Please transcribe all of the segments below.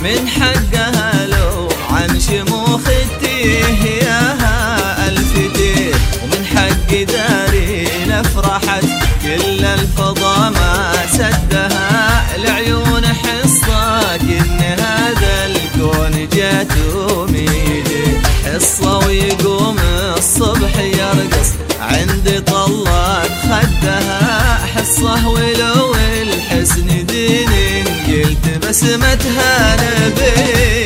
من حقها لو عن شموخ التيه ياها ألف تيه، ومن حق دارين فرحت كل الفضا ما سدها، العيون حصاك إن هذا الكون جاته ميدي، حصة ويقوم الصبح يرقص عند طلات خدها، حصة ولو الحسن دين قلت بسمتها نبي.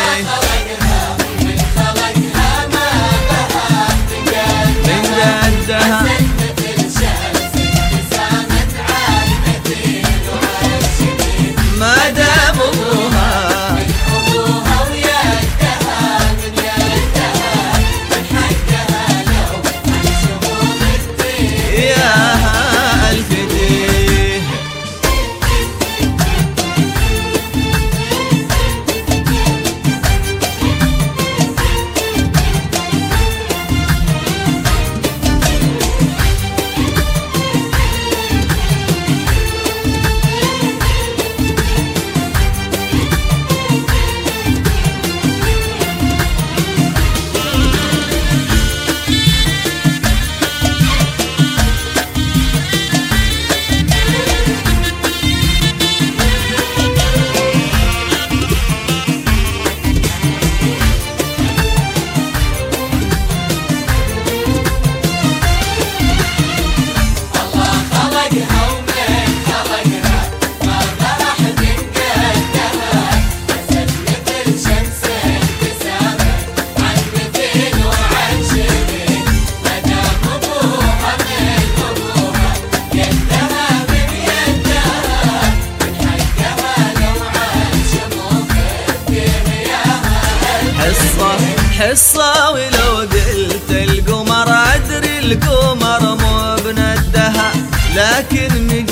حصة ولو قلت القمر أدري القمر مو بندها، لكن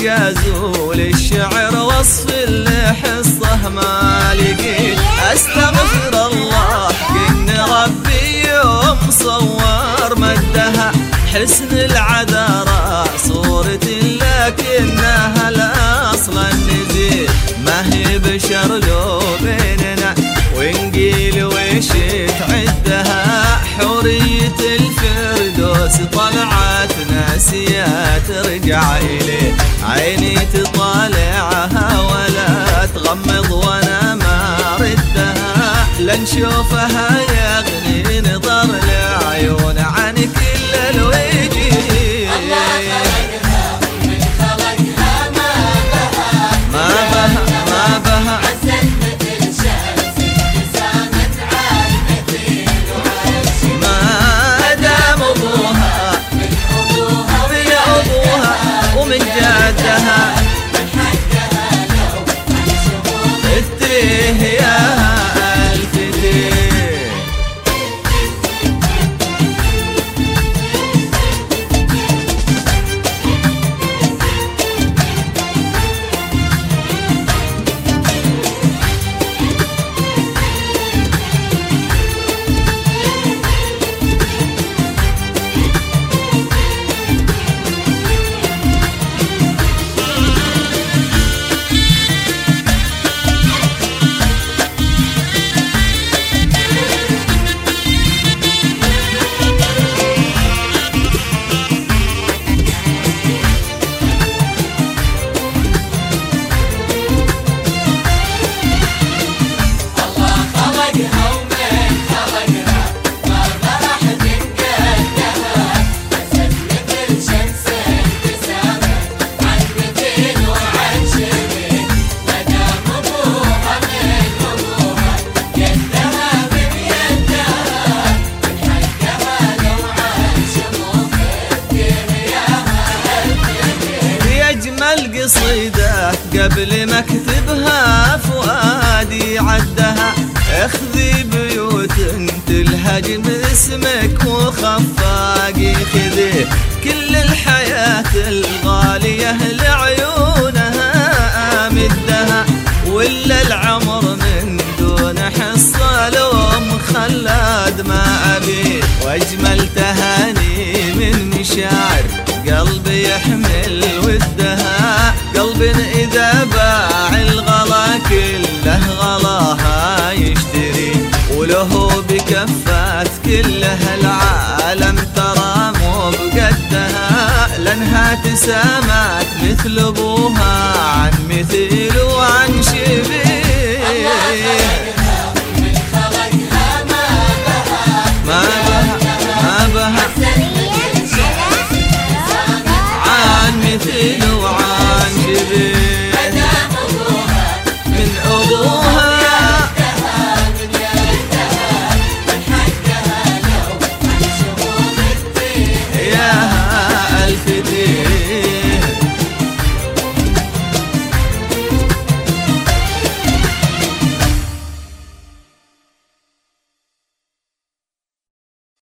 مجازو للشعر وصف الحصة ما لقيت، أستغفر الله إن ربي يوم صور مدها، حسن العذراء صورة لكنها الأصل النزيل، ما هي بشر لو بيننا ونقيل وش تعدها، حورية الفردوس طلعت ناسية ترجع إليه، عيني تطالعها ولا تغمض وانا ما ردها، لنشوفها يغني نظر العيون عن كل الوجه. القصيدة قبل ما اكتبها فؤادي عدها، اخذي بيوت تلهج باسمك وخفاقي خذي كل الحياة الغالية لعيونها امدها، ولا العمر من دون حصة لوم خلاد ما ابي، واجمل تهاني من مشاعر قلبي يحمل ودها، قلب إذا باع الغلا كله غلاها ما تسامت مثل ابوها عن مثيل